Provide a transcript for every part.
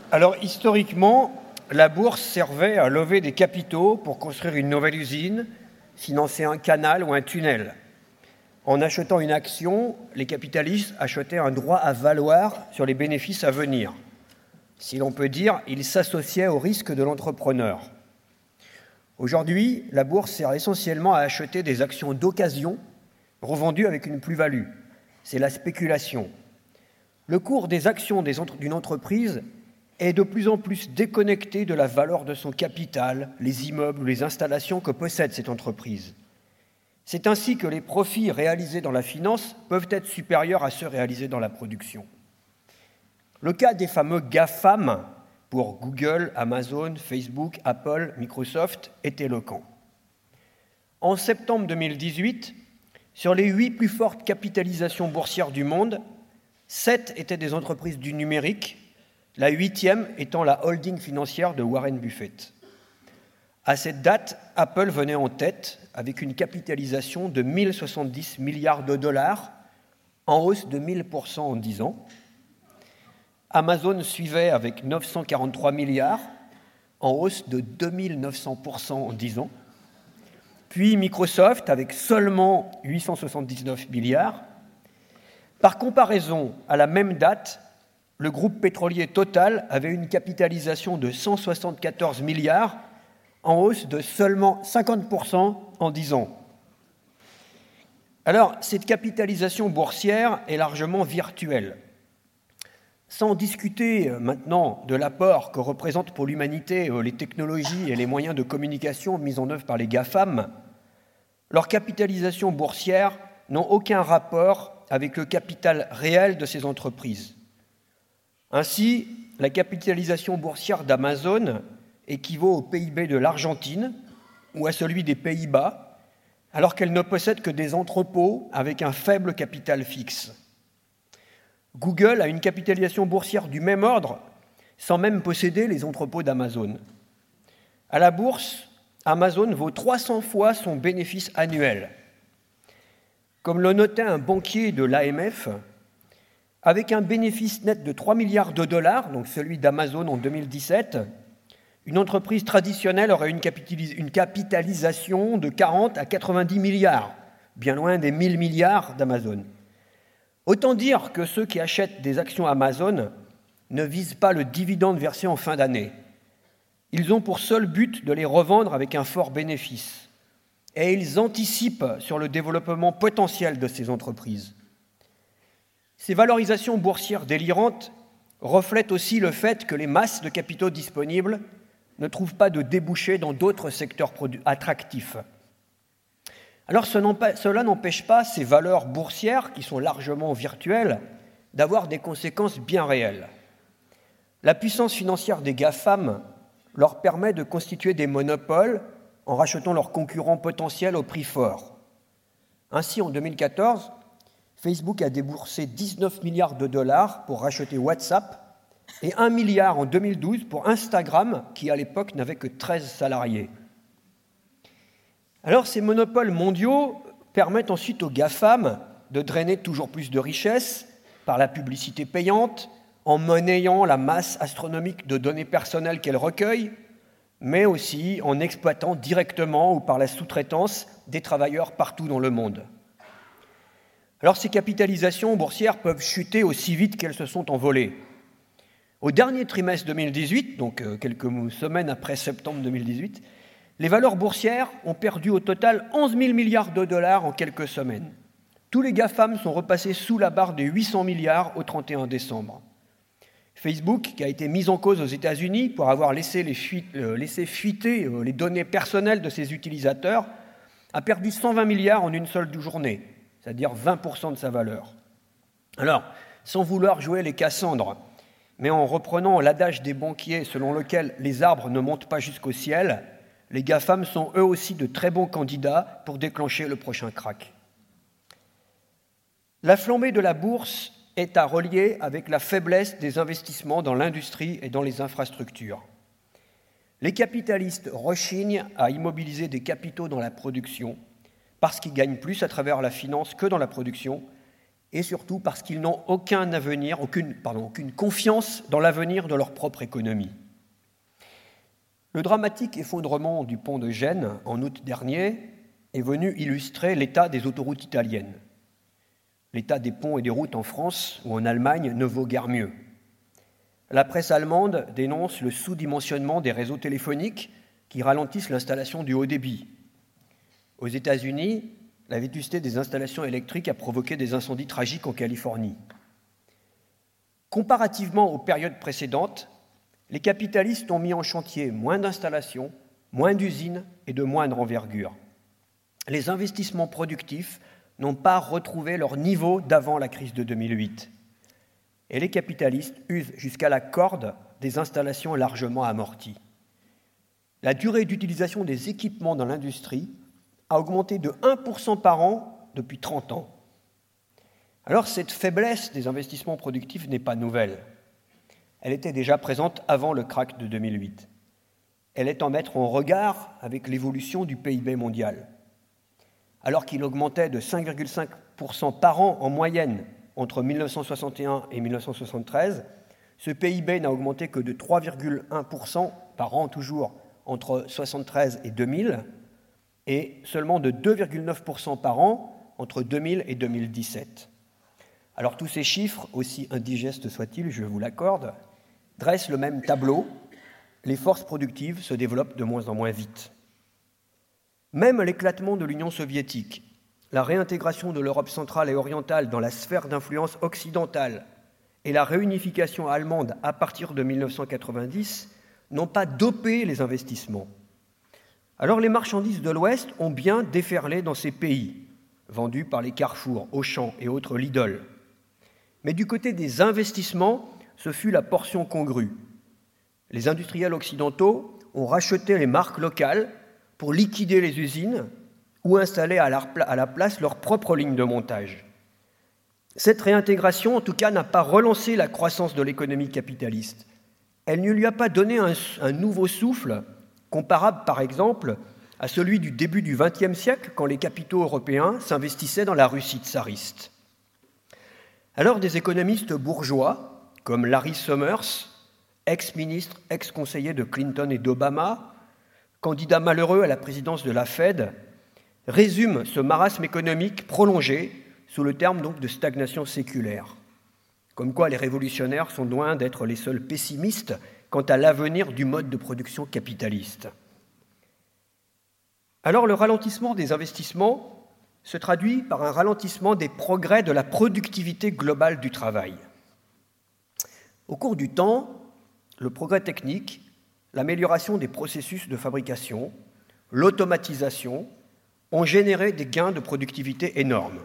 Alors, historiquement, la bourse servait à lever des capitaux pour construire une nouvelle usine, financer un canal ou un tunnel. En achetant une action, les capitalistes achetaient un droit à valoir sur les bénéfices à venir. Si l'on peut dire, ils s'associaient au risque de l'entrepreneur. Aujourd'hui, la bourse sert essentiellement à acheter des actions d'occasion revendues avec une plus-value. C'est la spéculation. Le cours des actions d'une entreprise est de plus en plus déconnecté de la valeur de son capital, les immeubles ou les installations que possède cette entreprise. C'est ainsi que les profits réalisés dans la finance peuvent être supérieurs à ceux réalisés dans la production. Le cas des fameux GAFAM, pour Google, Amazon, Facebook, Apple, Microsoft, est éloquent. En septembre 2018, sur les 8 plus fortes capitalisations boursières du monde, 7 étaient des entreprises du numérique, la 8e étant la holding financière de Warren Buffett. À cette date, Apple venait en tête avec une capitalisation de 1 070 milliards de dollars, en hausse de 1000% en 10 ans. Amazon suivait avec 943 milliards, en hausse de 2900% en 10 ans. Puis Microsoft avec seulement 879 milliards. Par comparaison, à la même date, le groupe pétrolier Total avait une capitalisation de 174 milliards, en hausse de seulement 50% en 10 ans. Alors, cette capitalisation boursière est largement virtuelle. Sans discuter maintenant de l'apport que représentent pour l'humanité les technologies et les moyens de communication mis en œuvre par les GAFAM, leurs capitalisations boursières n'ont aucun rapport avec le capital réel de ces entreprises. Ainsi, la capitalisation boursière d'Amazon équivaut au PIB de l'Argentine ou à celui des Pays-Bas, alors qu'elle ne possède que des entrepôts avec un faible capital fixe. Google a une capitalisation boursière du même ordre, sans même posséder les entrepôts d'Amazon. À la bourse, Amazon vaut 300 fois son bénéfice annuel. Comme le notait un banquier de l'AMF, avec un bénéfice net de 3 milliards de dollars, donc celui d'Amazon en 2017, une entreprise traditionnelle aurait une capitalisation de 40 à 90 milliards, bien loin des 1000 milliards d'Amazon. Autant dire que ceux qui achètent des actions Amazon ne visent pas le dividende versé en fin d'année. Ils ont pour seul but de les revendre avec un fort bénéfice. Et ils anticipent sur le développement potentiel de ces entreprises. Ces valorisations boursières délirantes reflètent aussi le fait que les masses de capitaux disponibles ne trouvent pas de débouchés dans d'autres secteurs attractifs. Alors cela n'empêche pas ces valeurs boursières, qui sont largement virtuelles, d'avoir des conséquences bien réelles. La puissance financière des GAFAM leur permet de constituer des monopoles en rachetant leurs concurrents potentiels au prix fort. Ainsi, en 2014, Facebook a déboursé 19 milliards de dollars pour racheter WhatsApp et 1 milliard en 2012 pour Instagram, qui à l'époque n'avait que 13 salariés. Alors, ces monopoles mondiaux permettent ensuite aux GAFAM de drainer toujours plus de richesses par la publicité payante, en monnayant la masse astronomique de données personnelles qu'elles recueillent, mais aussi en exploitant directement ou par la sous-traitance des travailleurs partout dans le monde. Alors, ces capitalisations boursières peuvent chuter aussi vite qu'elles se sont envolées. Au dernier trimestre 2018, donc quelques semaines après septembre 2018, les valeurs boursières ont perdu au total 11 000 milliards de dollars en quelques semaines. Tous les GAFAM sont repassés sous la barre des 800 milliards au 31 décembre. Facebook, qui a été mis en cause aux États-Unis pour avoir laissé fuiter les données personnelles de ses utilisateurs, a perdu 120 milliards en une seule journée, c'est-à-dire 20% de sa valeur. Alors, sans vouloir jouer les Cassandres, mais en reprenant l'adage des banquiers selon lequel les arbres ne montent pas jusqu'au ciel, les GAFAM sont eux aussi de très bons candidats pour déclencher le prochain krach. La flambée de la bourse est à relier avec la faiblesse des investissements dans l'industrie et dans les infrastructures. Les capitalistes rechignent à immobiliser des capitaux dans la production parce qu'ils gagnent plus à travers la finance que dans la production et surtout parce qu'ils n'ont aucune confiance dans l'avenir de leur propre économie. Le dramatique effondrement du pont de Gênes en août dernier est venu illustrer l'état des autoroutes italiennes. L'état des ponts et des routes en France ou en Allemagne ne vaut guère mieux. La presse allemande dénonce le sous-dimensionnement des réseaux téléphoniques qui ralentissent l'installation du haut débit. Aux États-Unis, la vétusté des installations électriques a provoqué des incendies tragiques en Californie. Comparativement aux périodes précédentes, les capitalistes ont mis en chantier moins d'installations, moins d'usines et de moindre envergure. Les investissements productifs n'ont pas retrouvé leur niveau d'avant la crise de 2008. Et les capitalistes usent jusqu'à la corde des installations largement amorties. La durée d'utilisation des équipements dans l'industrie a augmenté de 1% par an depuis 30 ans. Alors cette faiblesse des investissements productifs n'est pas nouvelle. Elle était déjà présente avant le krach de 2008. Elle est à mettre en regard avec l'évolution du PIB mondial. Alors qu'il augmentait de 5,5% par an en moyenne entre 1961 et 1973, ce PIB n'a augmenté que de 3,1% par an toujours entre 1973 et 2000, et seulement de 2,9% par an entre 2000 et 2017. Alors tous ces chiffres, aussi indigestes soient-ils, je vous l'accorde, dressent le même tableau. Les forces productives se développent de moins en moins vite. Même l'éclatement de l'Union soviétique, la réintégration de l'Europe centrale et orientale dans la sphère d'influence occidentale et la réunification allemande à partir de 1990 n'ont pas dopé les investissements. Alors les marchandises de l'Ouest ont bien déferlé dans ces pays, vendues par les Carrefour, Auchan et autres Lidl. Mais du côté des investissements, ce fut la portion congrue. Les industriels occidentaux ont racheté les marques locales pour liquider les usines ou installer à la place leur propre ligne de montage. Cette réintégration, en tout cas, n'a pas relancé la croissance de l'économie capitaliste. Elle ne lui a pas donné un nouveau souffle, comparable par exemple à celui du début du XXe siècle, quand les capitaux européens s'investissaient dans la Russie tsariste. Alors des économistes bourgeois, comme Larry Summers, ex-ministre, ex-conseiller de Clinton et d'Obama, candidat malheureux à la présidence de la Fed, résument ce marasme économique prolongé sous le terme donc de stagnation séculaire. Comme quoi les révolutionnaires sont loin d'être les seuls pessimistes quant à l'avenir du mode de production capitaliste. Alors le ralentissement des investissements se traduit par un ralentissement des progrès de la productivité globale du travail. Au cours du temps, le progrès technique, l'amélioration des processus de fabrication, l'automatisation ont généré des gains de productivité énormes.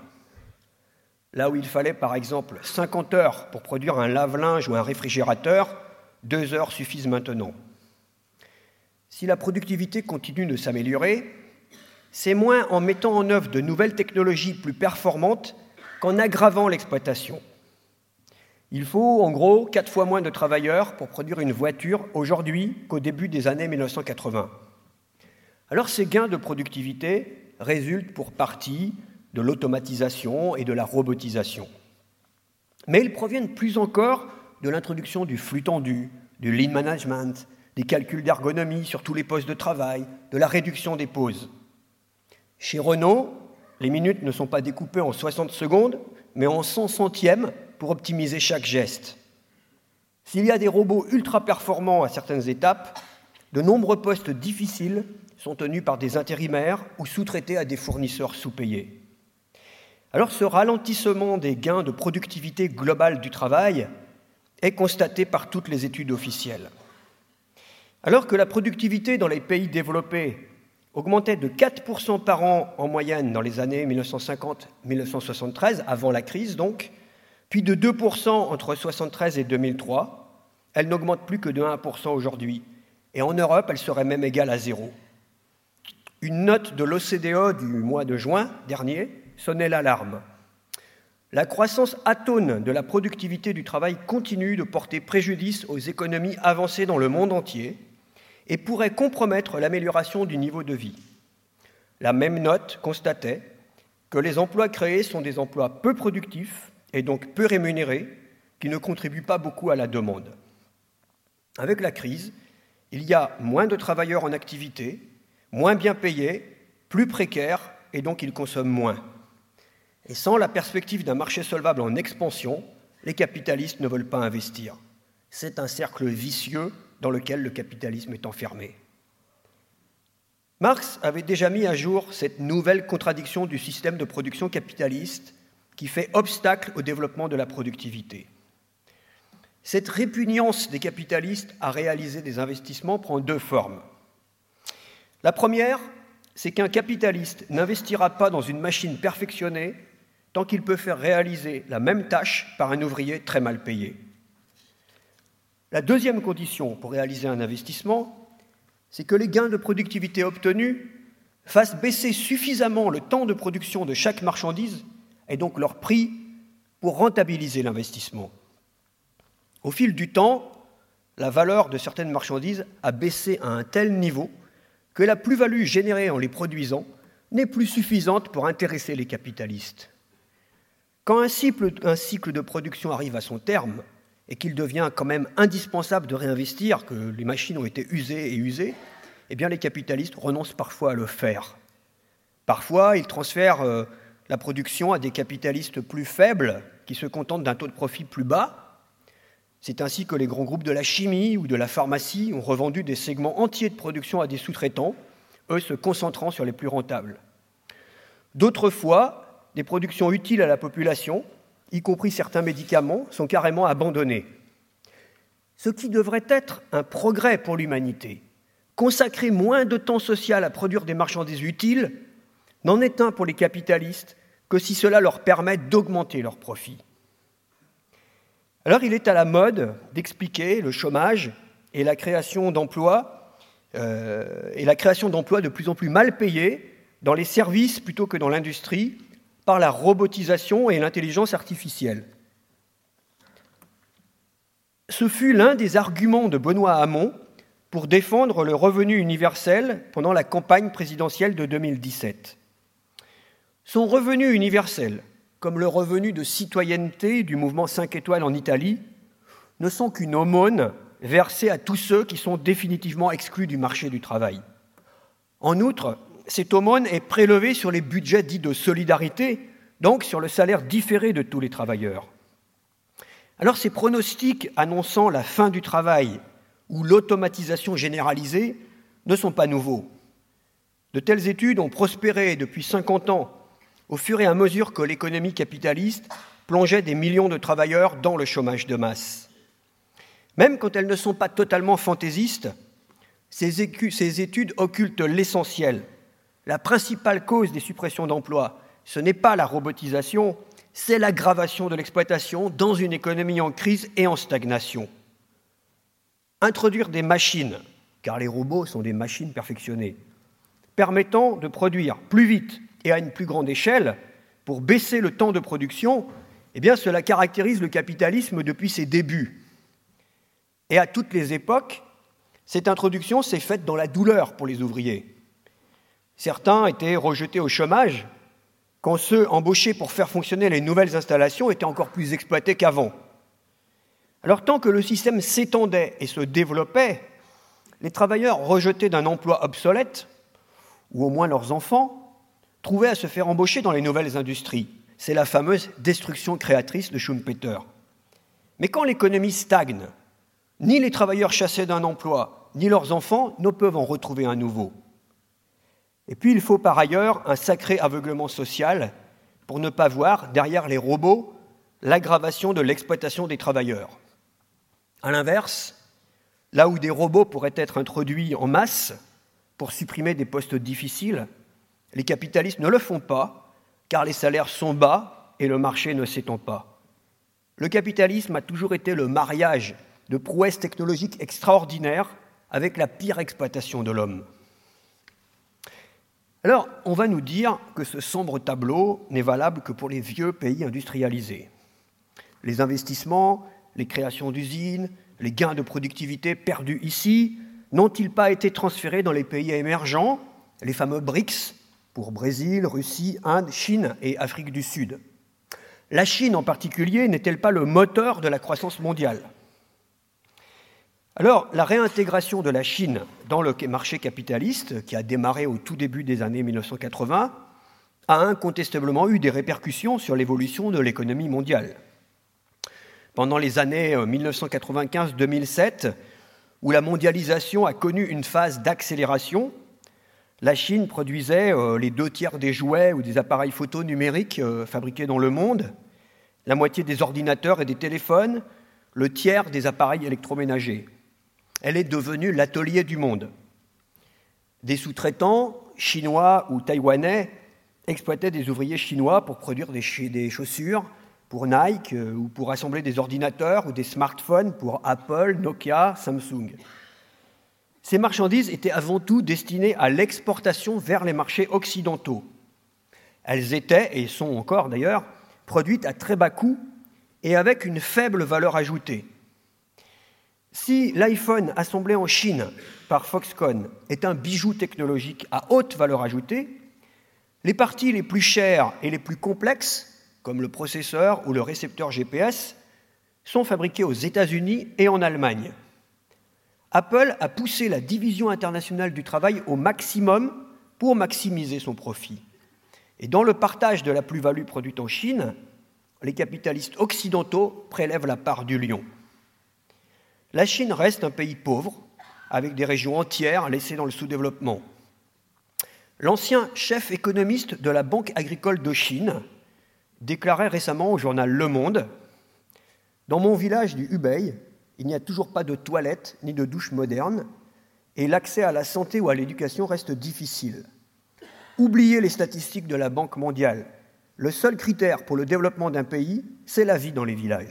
Là où il fallait par exemple 50 heures pour produire un lave-linge ou un réfrigérateur, 2 heures suffisent maintenant. Si la productivité continue de s'améliorer, c'est moins en mettant en œuvre de nouvelles technologies plus performantes qu'en aggravant l'exploitation. Il faut en gros 4 fois moins de travailleurs pour produire une voiture aujourd'hui qu'au début des années 1980. Alors ces gains de productivité résultent pour partie de l'automatisation et de la robotisation. Mais ils proviennent plus encore de l'introduction du flux tendu, du lean management, des calculs d'ergonomie sur tous les postes de travail, de la réduction des pauses. Chez Renault, les minutes ne sont pas découpées en 60 secondes, mais en 100 centièmes pour optimiser chaque geste. S'il y a des robots ultra performants à certaines étapes, de nombreux postes difficiles sont tenus par des intérimaires ou sous-traités à des fournisseurs sous-payés. Alors ce ralentissement des gains de productivité globale du travail est constaté par toutes les études officielles. Alors que la productivité dans les pays développés augmentait de 4% par an en moyenne dans les années 1950-1973, avant la crise donc, puis de 2% entre 1973 et 2003, elle n'augmente plus que de 1% aujourd'hui. Et en Europe, elle serait même égale à 0. Une note de l'OCDE du mois de juin dernier sonnait l'alarme. La croissance atone de la productivité du travail continue de porter préjudice aux économies avancées dans le monde entier et pourrait compromettre l'amélioration du niveau de vie. La même note constatait que les emplois créés sont des emplois peu productifs, et donc peu rémunérés, qui ne contribuent pas beaucoup à la demande. Avec la crise, il y a moins de travailleurs en activité, moins bien payés, plus précaires, et donc ils consomment moins. Et sans la perspective d'un marché solvable en expansion, les capitalistes ne veulent pas investir. C'est un cercle vicieux dans lequel le capitalisme est enfermé. Marx avait déjà mis à jour cette nouvelle contradiction du système de production capitaliste qui fait obstacle au développement de la productivité. Cette répugnance des capitalistes à réaliser des investissements prend deux formes. La première, c'est qu'un capitaliste n'investira pas dans une machine perfectionnée tant qu'il peut faire réaliser la même tâche par un ouvrier très mal payé. La deuxième condition pour réaliser un investissement, c'est que les gains de productivité obtenus fassent baisser suffisamment le temps de production de chaque marchandise et donc leur prix pour rentabiliser l'investissement. Au fil du temps, la valeur de certaines marchandises a baissé à un tel niveau que la plus-value générée en les produisant n'est plus suffisante pour intéresser les capitalistes. Quand un cycle de production arrive à son terme et qu'il devient quand même indispensable de réinvestir, que les machines ont été usées et usées, eh bien les capitalistes renoncent parfois à le faire. Parfois, ils transfèrent la production à des capitalistes plus faibles qui se contentent d'un taux de profit plus bas. C'est ainsi que les grands groupes de la chimie ou de la pharmacie ont revendu des segments entiers de production à des sous-traitants, eux se concentrant sur les plus rentables. D'autres fois, des productions utiles à la population, y compris certains médicaments, sont carrément abandonnés. Ce qui devrait être un progrès pour l'humanité, consacrer moins de temps social à produire des marchandises utiles, n'en est un pour les capitalistes que si cela leur permet d'augmenter leurs profits. Alors il est à la mode d'expliquer le chômage et la création d'emplois de plus en plus mal payés dans les services plutôt que dans l'industrie par la robotisation et l'intelligence artificielle. Ce fut l'un des arguments de Benoît Hamon pour défendre le revenu universel pendant la campagne présidentielle de 2017. Son revenu universel, comme le revenu de citoyenneté du mouvement 5 étoiles en Italie, ne sont qu'une aumône versée à tous ceux qui sont définitivement exclus du marché du travail. En outre, cette aumône est prélevée sur les budgets dits de solidarité, donc sur le salaire différé de tous les travailleurs. Alors ces pronostics annonçant la fin du travail ou l'automatisation généralisée ne sont pas nouveaux. De telles études ont prospéré depuis 50 ans, au fur et à mesure que l'économie capitaliste plongeait des millions de travailleurs dans le chômage de masse. Même quand elles ne sont pas totalement fantaisistes, ces études occultent l'essentiel. La principale cause des suppressions d'emplois, ce n'est pas la robotisation, c'est l'aggravation de l'exploitation dans une économie en crise et en stagnation. Introduire des machines, car les robots sont des machines perfectionnées, permettant de produire plus vite et à une plus grande échelle, pour baisser le temps de production, eh bien cela caractérise le capitalisme depuis ses débuts. Et à toutes les époques, cette introduction s'est faite dans la douleur pour les ouvriers. Certains étaient rejetés au chômage, quand ceux embauchés pour faire fonctionner les nouvelles installations étaient encore plus exploités qu'avant. Alors tant que le système s'étendait et se développait, les travailleurs rejetés d'un emploi obsolète, ou au moins leurs enfants, trouvaient à se faire embaucher dans les nouvelles industries. C'est la fameuse destruction créatrice de Schumpeter. Mais quand l'économie stagne, ni les travailleurs chassés d'un emploi, ni leurs enfants ne peuvent en retrouver un nouveau. Et puis il faut par ailleurs un sacré aveuglement social pour ne pas voir, derrière les robots, l'aggravation de l'exploitation des travailleurs. À l'inverse, là où des robots pourraient être introduits en masse pour supprimer des postes difficiles, les capitalistes ne le font pas, car les salaires sont bas et le marché ne s'étend pas. Le capitalisme a toujours été le mariage de prouesses technologiques extraordinaires avec la pire exploitation de l'homme. Alors, on va nous dire que ce sombre tableau n'est valable que pour les vieux pays industrialisés. Les investissements, les créations d'usines, les gains de productivité perdus ici n'ont-ils pas été transférés dans les pays émergents, les fameux BRICS, pour Brésil, Russie, Inde, Chine et Afrique du Sud? La Chine en particulier n'est-elle pas le moteur de la croissance mondiale ? Alors, la réintégration de la Chine dans le marché capitaliste, qui a démarré au tout début des années 1980, a incontestablement eu des répercussions sur l'évolution de l'économie mondiale. Pendant les années 1995-2007, où la mondialisation a connu une phase d'accélération, la Chine produisait les 2/3 des jouets ou des appareils photo numériques fabriqués dans le monde, la moitié des ordinateurs et des téléphones, le tiers des appareils électroménagers. Elle est devenue l'atelier du monde. Des sous-traitants, chinois ou taïwanais, exploitaient des ouvriers chinois pour produire des chaussures pour Nike ou pour assembler des ordinateurs ou des smartphones pour Apple, Nokia, Samsung. Ces marchandises étaient avant tout destinées à l'exportation vers les marchés occidentaux. Elles étaient, et sont encore d'ailleurs, produites à très bas coût et avec une faible valeur ajoutée. Si l'iPhone assemblé en Chine par Foxconn est un bijou technologique à haute valeur ajoutée, les parties les plus chères et les plus complexes, comme le processeur ou le récepteur GPS, sont fabriquées aux États-Unis et en Allemagne. Apple a poussé la division internationale du travail au maximum pour maximiser son profit. Et dans le partage de la plus-value produite en Chine, les capitalistes occidentaux prélèvent la part du lion. La Chine reste un pays pauvre, avec des régions entières laissées dans le sous-développement. L'ancien chef économiste de la Banque agricole de Chine déclarait récemment au journal Le Monde « Dans mon village du Hubei, il n'y a toujours pas de toilettes ni de douches modernes et l'accès à la santé ou à l'éducation reste difficile. Oubliez les statistiques de la Banque mondiale. Le seul critère pour le développement d'un pays, c'est la vie dans les villages. »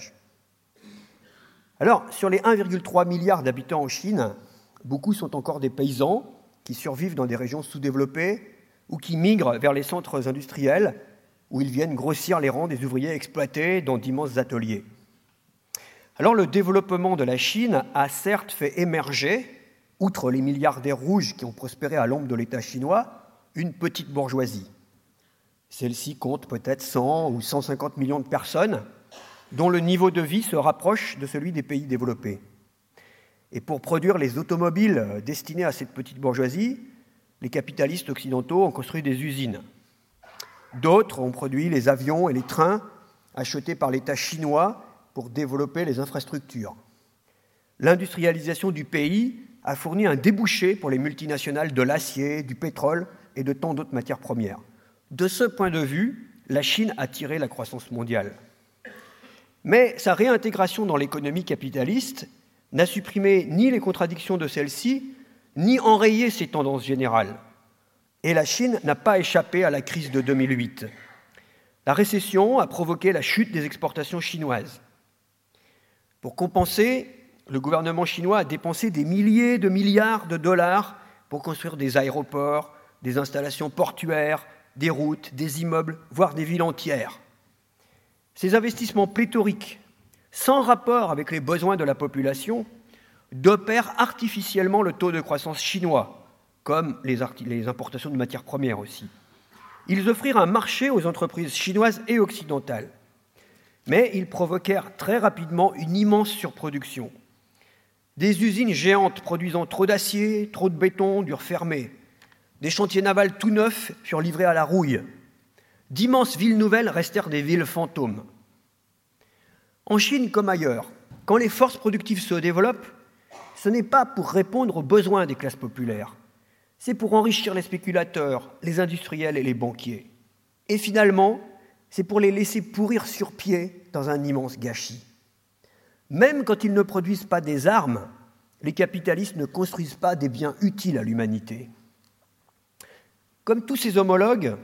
Alors, sur les 1,3 milliard d'habitants en Chine, beaucoup sont encore des paysans qui survivent dans des régions sous-développées ou qui migrent vers les centres industriels où ils viennent grossir les rangs des ouvriers exploités dans d'immenses ateliers. Alors, le développement de la Chine a certes fait émerger, outre les milliardaires rouges qui ont prospéré à l'ombre de l'État chinois, une petite bourgeoisie. Celle-ci compte peut-être 100 ou 150 millions de personnes dont le niveau de vie se rapproche de celui des pays développés. Et pour produire les automobiles destinées à cette petite bourgeoisie, les capitalistes occidentaux ont construit des usines. D'autres ont produit les avions et les trains achetés par l'État chinois pour développer les infrastructures. L'industrialisation du pays a fourni un débouché pour les multinationales de l'acier, du pétrole et de tant d'autres matières premières. De ce point de vue, la Chine a tiré la croissance mondiale. Mais sa réintégration dans l'économie capitaliste n'a supprimé ni les contradictions de celle-ci, ni enrayé ses tendances générales. Et la Chine n'a pas échappé à la crise de 2008. La récession a provoqué la chute des exportations chinoises. Pour compenser, le gouvernement chinois a dépensé des milliers de milliards de dollars pour construire des aéroports, des installations portuaires, des routes, des immeubles, voire des villes entières. Ces investissements pléthoriques, sans rapport avec les besoins de la population, dopèrent artificiellement le taux de croissance chinois, comme les importations de matières premières aussi. Ils offrirent un marché aux entreprises chinoises et occidentales. Mais ils provoquèrent très rapidement une immense surproduction. Des usines géantes produisant trop d'acier, trop de béton durent fermer. Des chantiers navals tout neufs furent livrés à la rouille. D'immenses villes nouvelles restèrent des villes fantômes. En Chine comme ailleurs, quand les forces productives se développent, ce n'est pas pour répondre aux besoins des classes populaires, c'est pour enrichir les spéculateurs, les industriels et les banquiers. Et finalement, c'est pour les laisser pourrir sur pied dans un immense gâchis. Même quand ils ne produisent pas des armes, les capitalistes ne construisent pas des biens utiles à l'humanité. Comme tous ses homologues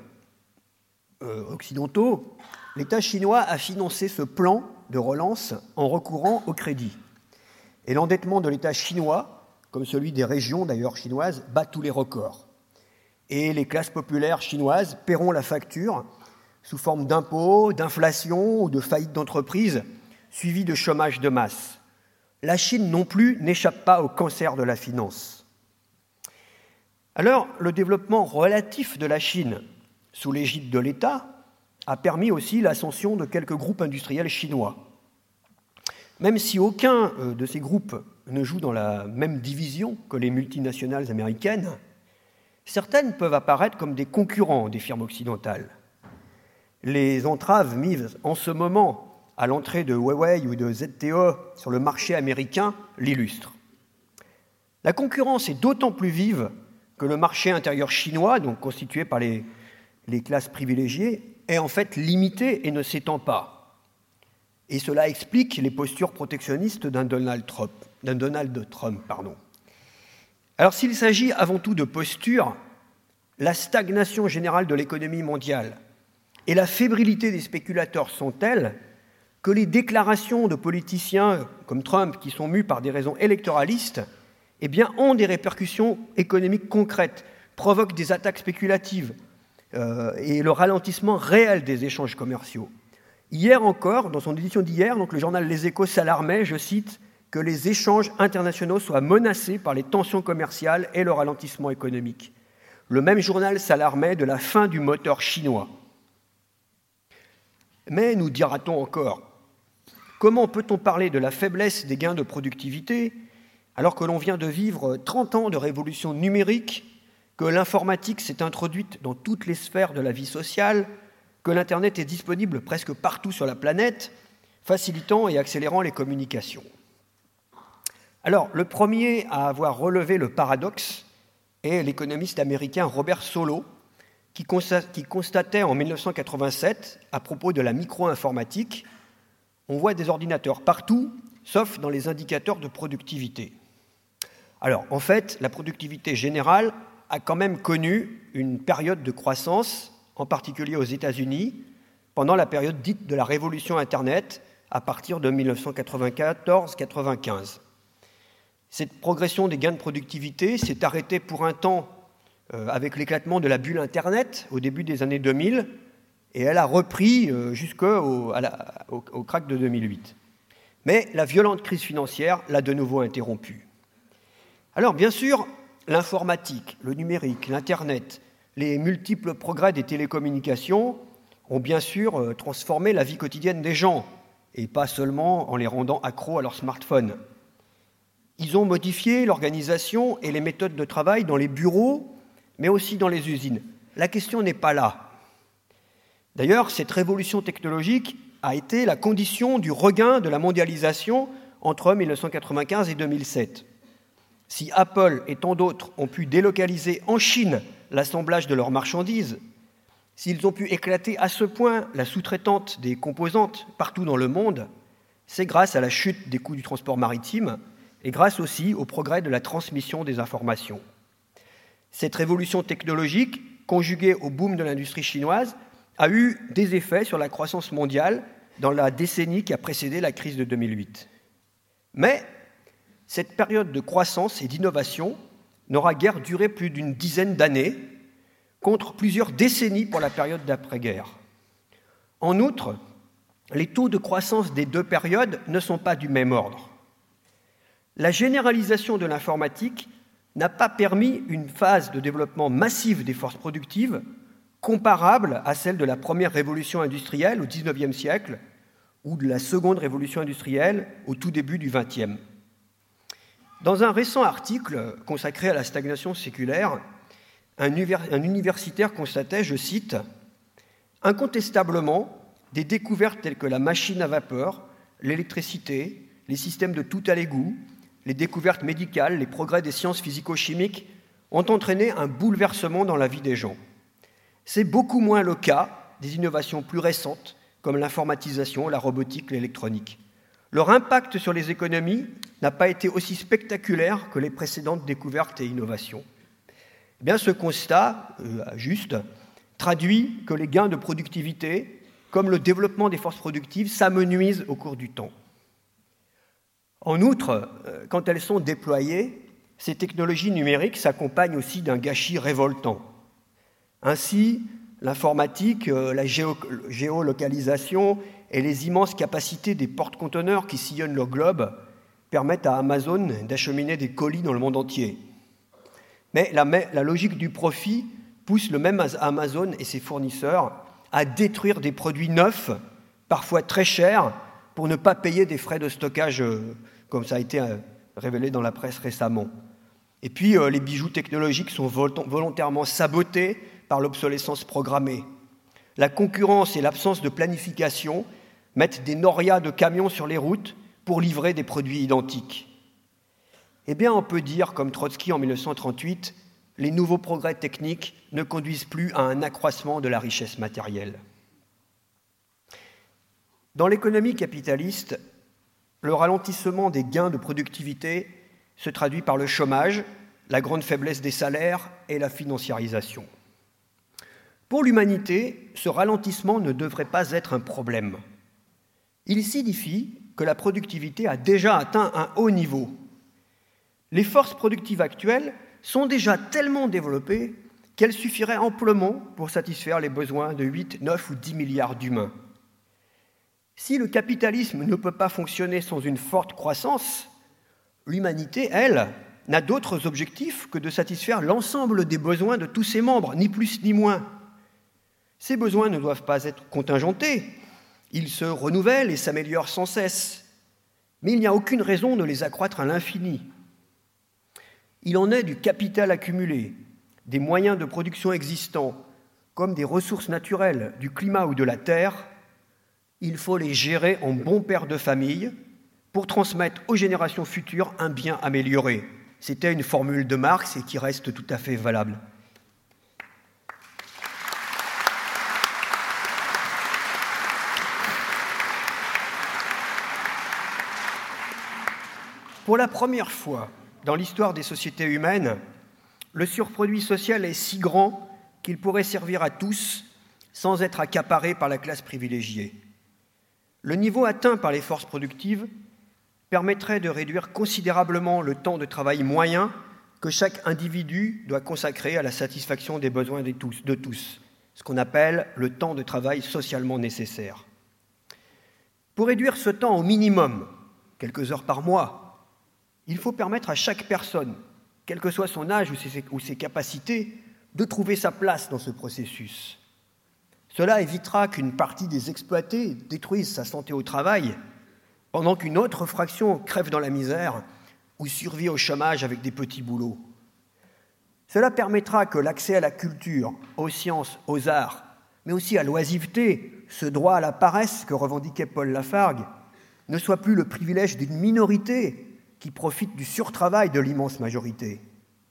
occidentaux, l'État chinois a financé ce plan de relance en recourant au crédit. Et l'endettement de l'État chinois, comme celui des régions d'ailleurs chinoises, bat tous les records. Et les classes populaires chinoises paieront la facture sous forme d'impôts, d'inflation ou de faillites d'entreprises, suivies de chômage de masse. La Chine non plus n'échappe pas au cancer de la finance. Alors, le développement relatif de la Chine, sous l'égide de l'État, a permis aussi l'ascension de quelques groupes industriels chinois. Même si aucun de ces groupes ne joue dans la même division que les multinationales américaines, certaines peuvent apparaître comme des concurrents des firmes occidentales. Les entraves mises en ce moment à l'entrée de Huawei ou de ZTE sur le marché américain l'illustrent. La concurrence est d'autant plus vive que le marché intérieur chinois, donc constitué par les classes privilégiées, est en fait limité et ne s'étend pas. Et cela explique les postures protectionnistes d'un Donald Trump. Alors s'il s'agit avant tout de postures, la stagnation générale de l'économie mondiale et la fébrilité des spéculateurs sont telles que les déclarations de politiciens comme Trump, qui sont mus par des raisons électoralistes, ont des répercussions économiques concrètes, provoquent des attaques spéculatives et le ralentissement réel des échanges commerciaux. Hier encore, dans son édition d'hier, donc le journal Les Échos s'alarmait, je cite, que les échanges internationaux soient menacés par les tensions commerciales et le ralentissement économique. Le même journal s'alarmait de la fin du moteur chinois. Mais, nous dira-t-on encore, comment peut-on parler de la faiblesse des gains de productivité alors que l'on vient de vivre 30 ans de révolution numérique, que l'informatique s'est introduite dans toutes les sphères de la vie sociale, que l'Internet est disponible presque partout sur la planète, facilitant et accélérant les communications. Alors, le premier à avoir relevé le paradoxe est l'économiste américain Robert Solow, qui constatait en 1987, à propos de la micro-informatique, on voit des ordinateurs partout, sauf dans les indicateurs de productivité. Alors, en fait, la productivité générale a quand même connu une période de croissance, en particulier aux États-Unis, pendant la période dite de la révolution Internet, à partir de 1994-95. Cette progression des gains de productivité s'est arrêtée pour un temps avec l'éclatement de la bulle Internet au début des années 2000, et elle a repris jusqu'au crack de 2008. Mais la violente crise financière l'a de nouveau interrompue. Alors, bien sûr, l'informatique, le numérique, l'Internet, les multiples progrès des télécommunications ont bien sûr transformé la vie quotidienne des gens, et pas seulement en les rendant accros à leur smartphone. Ils ont modifié l'organisation et les méthodes de travail dans les bureaux, mais aussi dans les usines. La question n'est pas là. D'ailleurs, cette révolution technologique a été la condition du regain de la mondialisation entre 1995 et 2007. Si Apple et tant d'autres ont pu délocaliser en Chine l'assemblage de leurs marchandises, s'ils ont pu éclater à ce point la sous-traitante des composantes partout dans le monde, c'est grâce à la chute des coûts du transport maritime et grâce aussi au progrès de la transmission des informations. Cette révolution technologique, conjuguée au boom de l'industrie chinoise, a eu des effets sur la croissance mondiale dans la décennie qui a précédé la crise de 2008. Mais cette période de croissance et d'innovation n'aura guère duré plus d'une dizaine d'années, contre plusieurs décennies pour la période d'après-guerre. En outre, les taux de croissance des deux périodes ne sont pas du même ordre. La généralisation de l'informatique n'a pas permis une phase de développement massif des forces productives comparable à celle de la première révolution industrielle au XIXe siècle ou de la seconde révolution industrielle au tout début du XXe. Dans un récent article consacré à la stagnation séculaire, un universitaire constatait, je cite, « Incontestablement, des découvertes telles que la machine à vapeur, l'électricité, les systèmes de tout à l'égout, les découvertes médicales, les progrès des sciences physico-chimiques ont entraîné un bouleversement dans la vie des gens. C'est beaucoup moins le cas des innovations plus récentes, comme l'informatisation, la robotique, l'électronique. Leur impact sur les économies n'a pas été aussi spectaculaire que les précédentes découvertes et innovations. » Eh bien, ce constat, juste, traduit que les gains de productivité, comme le développement des forces productives, s'amenuisent au cours du temps. En outre, quand elles sont déployées, ces technologies numériques s'accompagnent aussi d'un gâchis révoltant. Ainsi, l'informatique, la géolocalisation et les immenses capacités des porte-conteneurs qui sillonnent le globe permettent à Amazon d'acheminer des colis dans le monde entier. Mais la logique du profit pousse le même Amazon et ses fournisseurs à détruire des produits neufs, parfois très chers, pour ne pas payer des frais de stockage, comme ça a été révélé dans la presse récemment. Et puis, les bijoux technologiques sont volontairement sabotés par l'obsolescence programmée. La concurrence et l'absence de planification mettent des norias de camions sur les routes pour livrer des produits identiques. Eh bien, on peut dire, comme Trotsky en 1938, les nouveaux progrès techniques ne conduisent plus à un accroissement de la richesse matérielle. Dans l'économie capitaliste, le ralentissement des gains de productivité se traduit par le chômage, la grande faiblesse des salaires et la financiarisation. Pour l'humanité, ce ralentissement ne devrait pas être un problème. Il signifie que la productivité a déjà atteint un haut niveau. Les forces productives actuelles sont déjà tellement développées qu'elles suffiraient amplement pour satisfaire les besoins de 8, 9 ou 10 milliards d'humains. Si le capitalisme ne peut pas fonctionner sans une forte croissance, l'humanité, elle, n'a d'autres objectifs que de satisfaire l'ensemble des besoins de tous ses membres, ni plus ni moins. Ces besoins ne doivent pas être contingentés, ils se renouvellent et s'améliorent sans cesse, mais il n'y a aucune raison de les accroître à l'infini. Il en est du capital accumulé, des moyens de production existants, comme des ressources naturelles, du climat ou de la terre. Il faut les gérer en bon père de famille pour transmettre aux générations futures un bien amélioré. C'était une formule de Marx et qui reste tout à fait valable. Pour la première fois dans l'histoire des sociétés humaines, le surproduit social est si grand qu'il pourrait servir à tous sans être accaparé par la classe privilégiée. Le niveau atteint par les forces productives permettrait de réduire considérablement le temps de travail moyen que chaque individu doit consacrer à la satisfaction des besoins de tous, ce qu'on appelle le temps de travail socialement nécessaire. Pour réduire ce temps au minimum, quelques heures par mois, il faut permettre à chaque personne, quel que soit son âge ou ses capacités, de trouver sa place dans ce processus. Cela évitera qu'une partie des exploités détruise sa santé au travail, pendant qu'une autre fraction crève dans la misère ou survit au chômage avec des petits boulots. Cela permettra que l'accès à la culture, aux sciences, aux arts, mais aussi à l'oisiveté, ce droit à la paresse que revendiquait Paul Lafargue, ne soit plus le privilège d'une minorité qui profite du surtravail de l'immense majorité.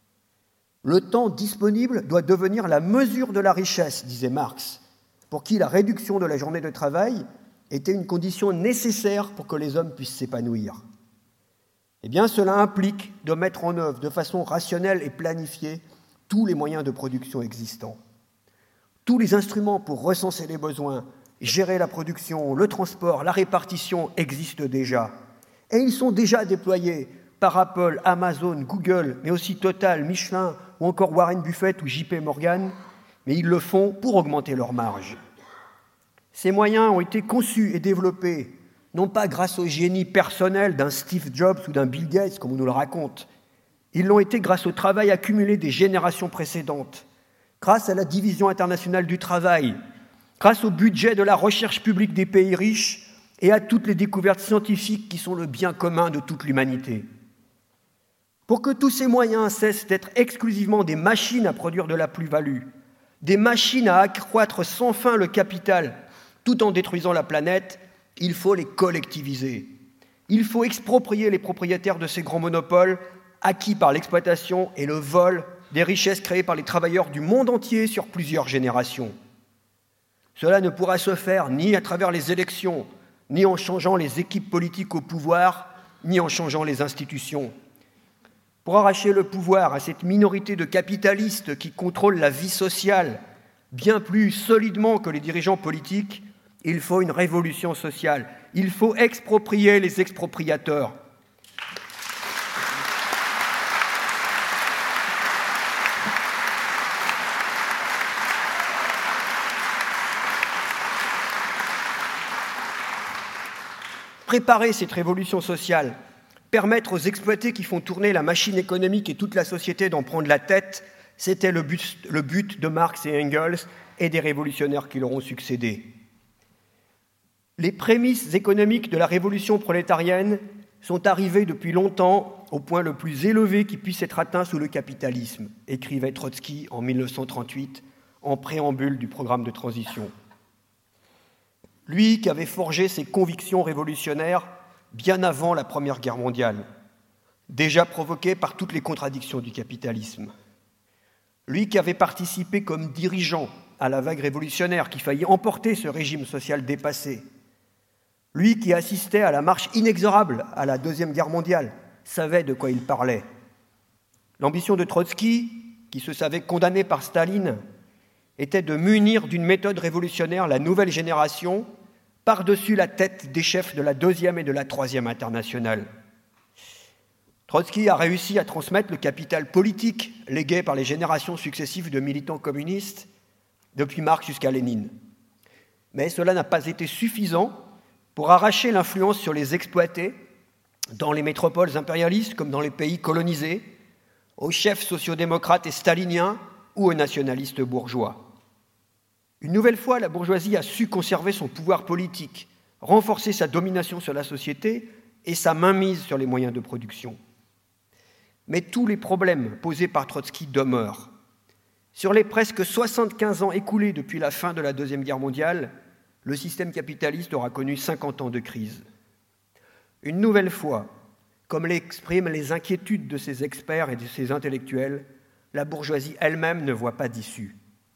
Le temps disponible doit devenir la mesure de la richesse, disait Marx, pour qui la réduction de la journée de travail était une condition nécessaire pour que les hommes puissent s'épanouir. Eh bien, cela implique de mettre en œuvre de façon rationnelle et planifiée tous les moyens de production existants. Tous les instruments pour recenser les besoins, gérer la production, le transport, la répartition existent déjà. Et ils sont déjà déployés par Apple, Amazon, Google, mais aussi Total, Michelin ou encore Warren Buffett ou JP Morgan, mais ils le font pour augmenter leurs marges. Ces moyens ont été conçus et développés, non pas grâce au génie personnel d'un Steve Jobs ou d'un Bill Gates, comme on nous le raconte. Ils l'ont été grâce au travail accumulé des générations précédentes, grâce à la division internationale du travail, grâce au budget de la recherche publique des pays riches et à toutes les découvertes scientifiques qui sont le bien commun de toute l'humanité. Pour que tous ces moyens cessent d'être exclusivement des machines à produire de la plus-value, des machines à accroître sans fin le capital, tout en détruisant la planète, il faut les collectiviser. Il faut exproprier les propriétaires de ces grands monopoles acquis par l'exploitation et le vol des richesses créées par les travailleurs du monde entier sur plusieurs générations. Cela ne pourra se faire ni à travers les élections, ni en changeant les équipes politiques au pouvoir, ni en changeant les institutions. Pour arracher le pouvoir à cette minorité de capitalistes qui contrôlent la vie sociale bien plus solidement que les dirigeants politiques, il faut une révolution sociale. Il faut exproprier les expropriateurs. Préparer cette révolution sociale, permettre aux exploités qui font tourner la machine économique et toute la société d'en prendre la tête, c'était le but de Marx et Engels, et des révolutionnaires qui leur ont succédé. Les prémices économiques de la révolution prolétarienne sont arrivées depuis longtemps au point le plus élevé qui puisse être atteint sous le capitalisme, écrivait Trotsky en 1938 en préambule du programme de transition. Lui qui avait forgé ses convictions révolutionnaires bien avant la Première Guerre mondiale, déjà provoquées par toutes les contradictions du capitalisme. Lui qui avait participé comme dirigeant à la vague révolutionnaire qui faillit emporter ce régime social dépassé. Lui qui assistait à la marche inexorable à la Deuxième Guerre mondiale, savait de quoi il parlait. L'ambition de Trotsky, qui se savait condamné par Staline, était de munir d'une méthode révolutionnaire la nouvelle génération par-dessus la tête des chefs de la Deuxième et de la Troisième Internationale. Trotsky a réussi à transmettre le capital politique légué par les générations successives de militants communistes, depuis Marx jusqu'à Lénine. Mais cela n'a pas été suffisant pour arracher l'influence sur les exploités, dans les métropoles impérialistes comme dans les pays colonisés, aux chefs sociodémocrates et staliniens ou aux nationalistes bourgeois. Une nouvelle fois, la bourgeoisie a su conserver son pouvoir politique, renforcer sa domination sur la société et sa mainmise sur les moyens de production. Mais tous les problèmes posés par Trotsky demeurent. Sur les presque 75 ans écoulés depuis la fin de la Deuxième Guerre mondiale, le système capitaliste aura connu 50 ans de crise. Une nouvelle fois, comme l'expriment les inquiétudes de ses experts et de ses intellectuels, la bourgeoisie elle-même ne voit pas d'issue.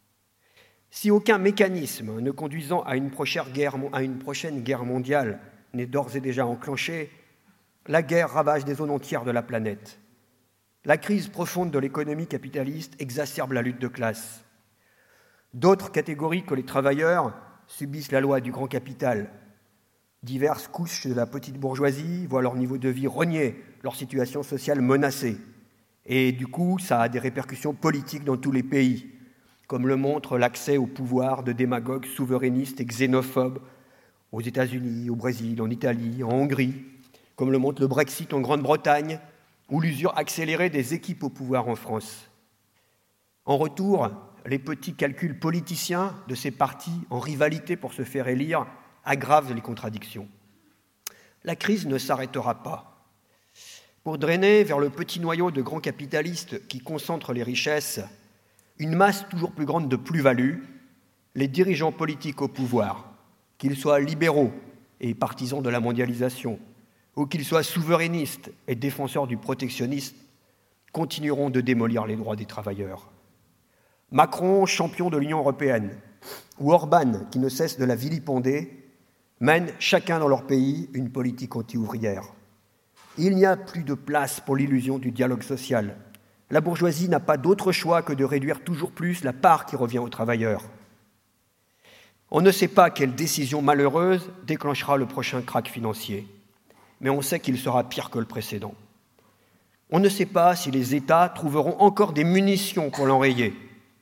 Si aucun mécanisme ne conduisant à une prochaine guerre mondiale n'est d'ores et déjà enclenché, la guerre ravage des zones entières de la planète. La crise profonde de l'économie capitaliste exacerbe la lutte de classe. D'autres catégories que les travailleurs subissent la loi du grand capital. Diverses couches de la petite bourgeoisie voient leur niveau de vie rogné, leur situation sociale menacée. Et du coup, ça a des répercussions politiques dans tous les pays, comme le montre l'accès au pouvoir de démagogues souverainistes et xénophobes aux États-Unis, au Brésil, en Italie, en Hongrie, comme le montre le Brexit en Grande-Bretagne, ou l'usure accélérée des équipes au pouvoir en France. En retour, les petits calculs politiciens de ces partis en rivalité pour se faire élire aggravent les contradictions. La crise ne s'arrêtera pas. Pour drainer vers le petit noyau de grands capitalistes qui concentrent les richesses une masse toujours plus grande de plus-value, les dirigeants politiques au pouvoir, qu'ils soient libéraux et partisans de la mondialisation, ou qu'ils soient souverainistes et défenseurs du protectionnisme, continueront de démolir les droits des travailleurs. Macron, champion de l'Union européenne, ou Orban, qui ne cesse de la vilipender, mènent chacun dans leur pays une politique anti-ouvrière. Il n'y a plus de place pour l'illusion du dialogue social. La bourgeoisie n'a pas d'autre choix que de réduire toujours plus la part qui revient aux travailleurs. On ne sait pas quelle décision malheureuse déclenchera le prochain krach financier, mais on sait qu'il sera pire que le précédent. On ne sait pas si les États trouveront encore des munitions pour l'enrayer.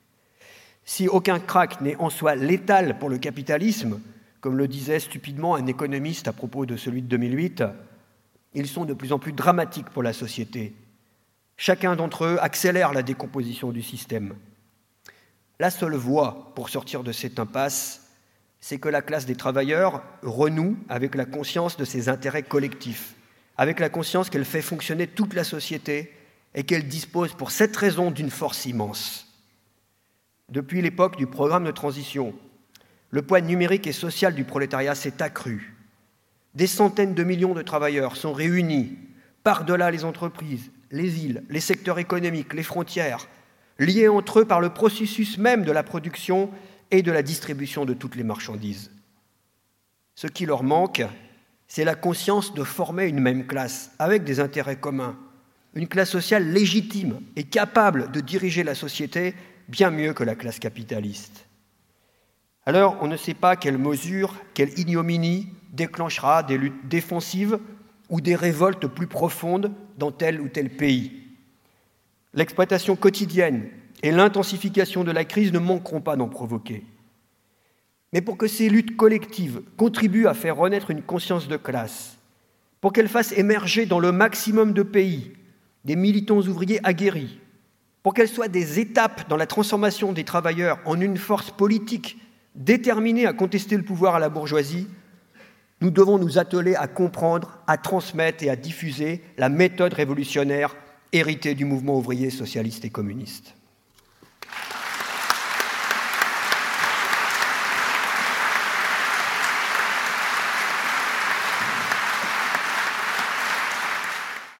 Si aucun krach n'est en soi létal pour le capitalisme, comme le disait stupidement un économiste à propos de celui de 2008, ils sont de plus en plus dramatiques pour la société. Chacun d'entre eux accélère la décomposition du système. La seule voie pour sortir de cette impasse, c'est que la classe des travailleurs renoue avec la conscience de ses intérêts collectifs, avec la conscience qu'elle fait fonctionner toute la société et qu'elle dispose pour cette raison d'une force immense. Depuis l'époque du programme de transition, le poids numérique et social du prolétariat s'est accru. Des centaines de millions de travailleurs sont réunis par-delà les entreprises, les îles, les secteurs économiques, les frontières, liés entre eux par le processus même de la production et de la distribution de toutes les marchandises. Ce qui leur manque, c'est la conscience de former une même classe, avec des intérêts communs, une classe sociale légitime et capable de diriger la société bien mieux que la classe capitaliste. Alors, on ne sait pas quelle mesure, quelle ignominie déclenchera des luttes défensives ou des révoltes plus profondes dans tel ou tel pays. L'exploitation quotidienne et l'intensification de la crise ne manqueront pas d'en provoquer. Mais pour que ces luttes collectives contribuent à faire renaître une conscience de classe, pour qu'elles fassent émerger dans le maximum de pays des militants ouvriers aguerris, pour qu'elles soient des étapes dans la transformation des travailleurs en une force politique déterminée à contester le pouvoir à la bourgeoisie, nous devons nous atteler à comprendre, à transmettre et à diffuser la méthode révolutionnaire héritée du mouvement ouvrier socialiste et communiste.